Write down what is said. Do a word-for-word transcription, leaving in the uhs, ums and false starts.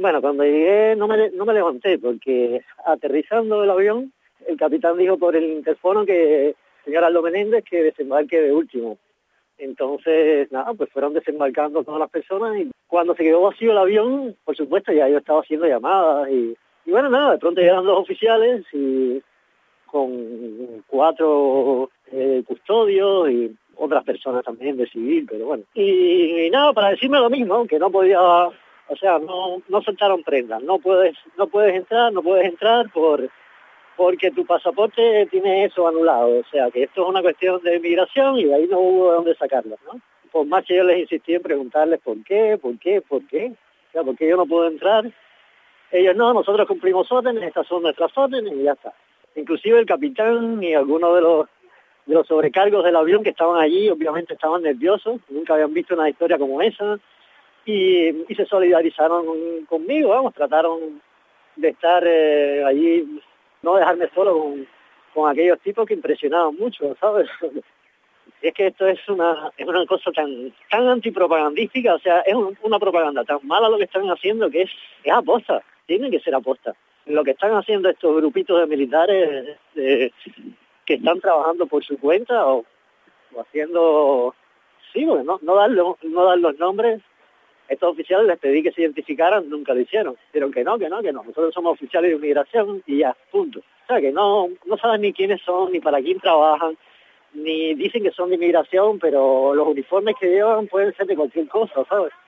Bueno, cuando llegué no me, no me levanté porque aterrizando el avión, el capitán dijo por el interfono que señor Aldo Menéndez que desembarque de último. Entonces, nada, pues fueron desembarcando todas las personas y cuando se quedó vacío el avión, por supuesto, ya yo estaba haciendo llamadas y, y bueno, nada, de pronto llegaron dos oficiales y con cuatro eh, custodios y otras personas también de civil, pero bueno. Y, y nada, para decirme lo mismo, que no podía, o sea, no, no soltaron prendas, no puedes, no puedes entrar, no puedes entrar por porque tu pasaporte tiene eso anulado, o sea, que esto es una cuestión de migración y de ahí no hubo de dónde sacarlo, ¿no? Por más que yo les insistí en preguntarles por qué, por qué, por qué, o sea, por qué yo no puedo entrar, ellos no, nosotros cumplimos órdenes, estas son nuestras órdenes y ya está. Inclusive el capitán y algunos de los de los sobrecargos del avión que estaban allí, obviamente estaban nerviosos, nunca habían visto una historia como esa, y, y se solidarizaron conmigo, vamos, trataron de estar eh, allí, no dejarme solo con, con aquellos tipos que impresionaban mucho, ¿sabes? Es que esto es una es una cosa tan tan antipropagandística, o sea, es un, una propaganda tan mala lo que están haciendo que es, es aposta, tiene que ser aposta. Lo que están haciendo estos grupitos de militares eh, que están trabajando por su cuenta o, o haciendo, sí, bueno, no, no, dar lo, no dar los nombres. Estos oficiales les pedí que se identificaran, nunca lo hicieron. Dijeron que no, que no, que no. Nosotros somos oficiales de inmigración y ya, punto. O sea, que no, no saben ni quiénes son, ni para quién trabajan, ni dicen que son de inmigración, pero los uniformes que llevan pueden ser de cualquier cosa, ¿sabes?